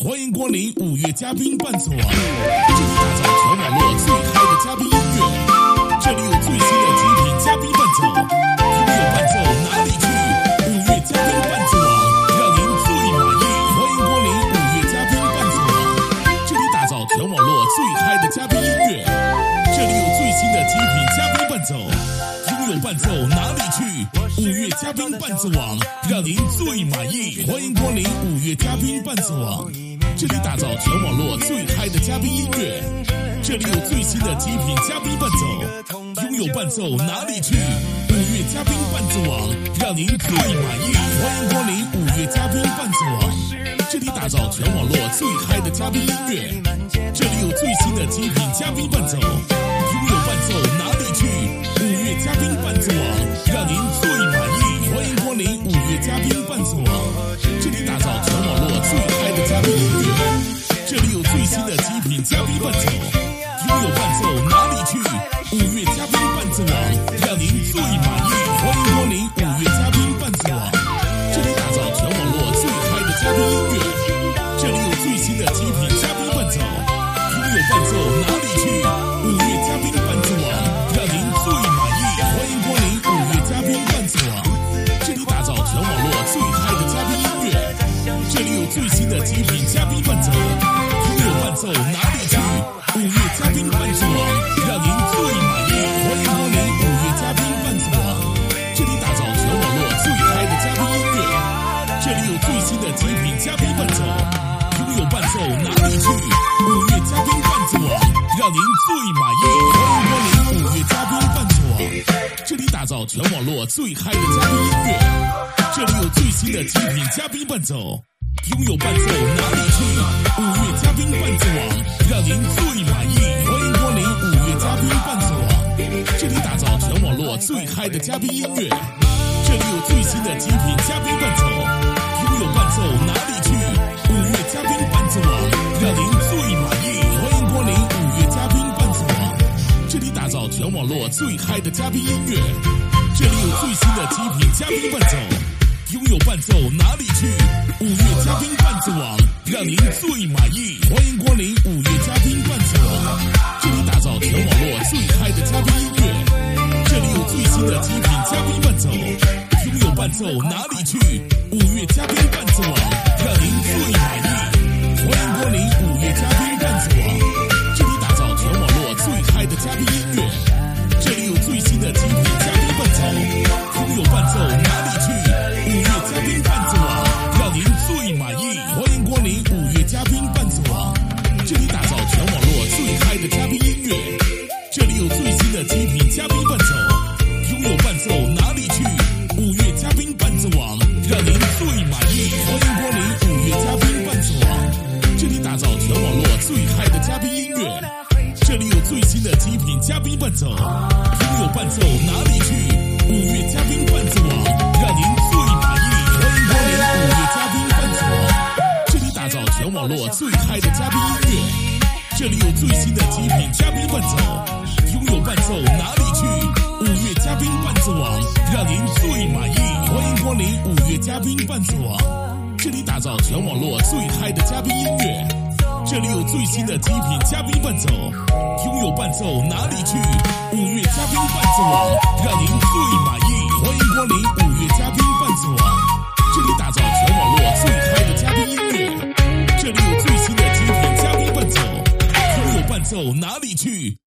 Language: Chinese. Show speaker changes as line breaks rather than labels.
欢迎光临5月嘉宾伴奏网，这里打造全网络最嗨的嘉宾音乐，这里有最新的极品嘉宾伴奏，拥有伴奏哪里去？5月嘉宾伴奏网，让您最满意。欢迎光临5月嘉宾伴奏网，这里打造全网络最嗨的嘉宾音乐，这里有最新的极品嘉宾伴奏，拥有伴奏哪里去？5月嘉宾伴奏网，让您最满意。欢迎光临5月嘉宾伴奏网，这里打造全网络最嗨的嘉宾音乐，这里有最新的极品嘉宾伴奏，拥有伴奏哪里去？5月嘉宾伴奏网，让您最满意。欢迎光临5月嘉宾伴奏网，这里打造全网络最嗨的嘉宾音乐，这里有最新的极品嘉宾伴奏，拥有伴奏哪里去？5月嘉宾伴奏网，让您最满意。欢迎光临5月嘉宾伴奏网，这里打造全网络最嗨的嘉宾音乐，这里有最新的极品嘉宾伴奏，拥有伴奏哪里去？5月嘉宾伴奏网，让您最满意。欢迎光临5月嘉宾伴奏网，这里打造全网络最嗨的嘉宾音乐，这里有最新的极品嘉宾伴奏，拥有伴奏哪里去？5月嘉宾伴奏网，让您最满意。欢迎光临5月嘉宾伴奏网，这里打造全网络最嗨的嘉宾音乐，这里有最新的极品嘉宾伴奏，拥有伴奏哪里去？5月嘉宾伴奏网，让您最满意。欢迎光临5月嘉宾伴奏网，这里打造全网络最嗨的嘉宾音乐，这里有最新的极品嘉宾伴奏，拥有伴奏哪里去？5月嘉宾伴奏网，让您最满意。欢迎光临5月嘉宾伴奏网，这里打造全网络最嗨的嘉宾音乐，这里有最新的极品嘉宾伴奏，拥有伴奏哪里去？5月嘉宾伴奏网，让您最满意。欢迎光临5月嘉宾伴奏网，这里打造全网络最嗨的嘉宾音乐，这里有最新的极品嘉宾伴奏，拥有伴奏哪里去？5月嘉宾伴奏网，让您最满意。欢迎光临5月嘉宾伴奏网，这里打造全网络最嗨的嘉宾音乐，这里有最新的极品嘉宾伴奏，拥有伴奏哪里去？5月嘉宾伴奏网，让您最满意。欢迎光临5月嘉宾伴奏网，这里打造全网络最嗨的嘉宾音乐，这里有最新的极品嘉宾伴奏，拥有伴奏哪里去？5月嘉宾伴奏网，让您最满意。欢迎光临5月嘉宾伴奏网，这里打造全网络最嗨的嘉宾音乐，这里有最新的极品嘉宾伴奏，拥有伴奏哪里去？5月嘉宾伴奏网，让您最满意。欢迎光临5月嘉宾伴奏网，这里打造全网络最嗨的嘉宾音乐，这里有最新的极品嘉宾伴奏，拥有伴奏哪里去？5月嘉宾伴奏网，让您最满意。欢迎光临5月嘉宾伴奏网，这里打造全网络最嗨的嘉宾音乐，这里有最新的极品嘉宾伴奏，拥有伴奏哪里去？5月嘉宾伴奏网，让您最满意。欢迎光临5月嘉宾伴奏网，这里打造全网络最嗨的嘉宾音乐，这里有最新的极品嘉宾伴奏，拥有伴奏哪里去？5月嘉宾伴奏网，让您最满意。欢迎光临5月嘉宾伴奏网，这里打造全网络最嗨的嘉宾音乐，这里有最新的极品嘉宾伴奏，拥有伴奏哪里去？5月嘉宾伴奏网，让您最满意。欢迎光临5月嘉宾伴奏网，这里打造全网络最嗨的嘉宾音乐，这里有最新的极品嘉宾伴奏，拥有伴奏哪里去